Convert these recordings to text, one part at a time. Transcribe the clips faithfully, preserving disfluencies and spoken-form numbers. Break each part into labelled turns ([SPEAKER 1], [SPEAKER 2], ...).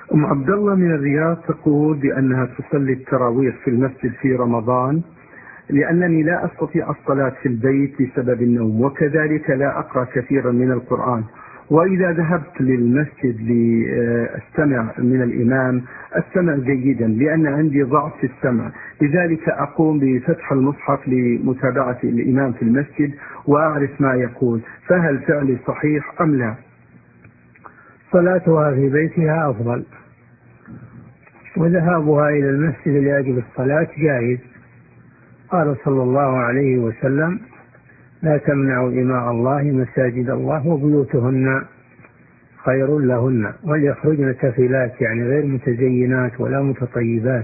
[SPEAKER 1] أم عبد الله من الرياض تقول بأنها تصلي التراويح في المسجد في رمضان لأنني لا أستطيع الصلاة في البيت بسبب النوم، وكذلك لا أقرأ كثيرا من القرآن، وإذا ذهبت للمسجد لأستمع من الإمام أستمع جيدا لأن عندي ضعف في السمع، لذلك أقوم بفتح المصحف لمتابعة الإمام في المسجد وأعرف ما يقول، فهل فعلي صحيح أم لا؟
[SPEAKER 2] صلاتها في بيتها أفضل، وذهابها إلى المسجد لأجل الصلاة جائز. قال صلى الله عليه وسلم: لا تمنعوا إماء الله مساجد الله وبيوتهن خير لهن، وليخرجن تفلات، يعني غير متزينات ولا متطيبات.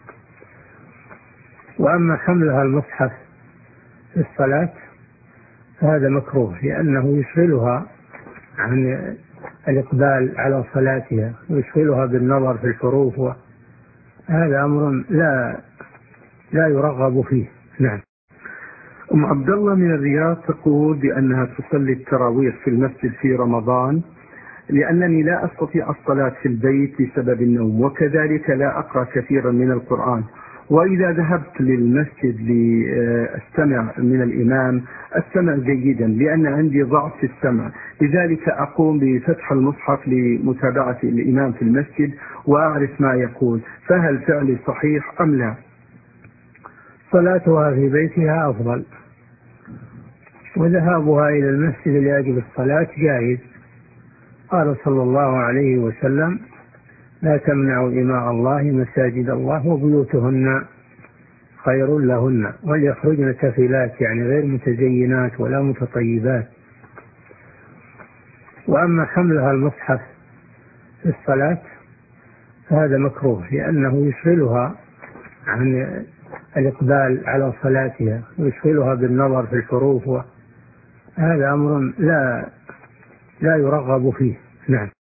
[SPEAKER 2] وأما حملها المصحف في الصلاة فهذا مكروه، لأنه يشغلها عن الإقبال على صلاتها ويشغلها بالنظر في الحروف، وهذا أمر لا لا يرغب فيه. نعم.
[SPEAKER 1] أم عبد الله من الرياض تقول بأنها تصلي التراويح في المسجد في رمضان لأنني لا أستطيع الصلاة في البيت بسبب النوم، وكذلك لا أقرأ كثيرا من القرآن، وإذا ذهبت للمسجد لأستمع من الإمام أستمع جيدا لأن عندي ضعف في السمع، لذلك أقوم بفتح المصحف لمتابعة الإمام في المسجد وأعرف ما يقول، فهل فعلي صحيح أم لا؟
[SPEAKER 2] صلاتها في بيتها أفضل، وذهابها إلى المسجد لأجل الصلاة جائز. قال صلى الله عليه وسلم: لا تمنعوا إماء الله مساجد الله وبيوتهن خير لهن، وليخرجن تفلات، يعني غير متزينات ولا متطيبات. وأما حملها المصحف في الصلاة فهذا مكروه، لأنه يشغلها عن الإقبال على صلاتها ويشغلها بالنظر في الحروف، وهذا أمر لا لا يرغب فيه. نعم.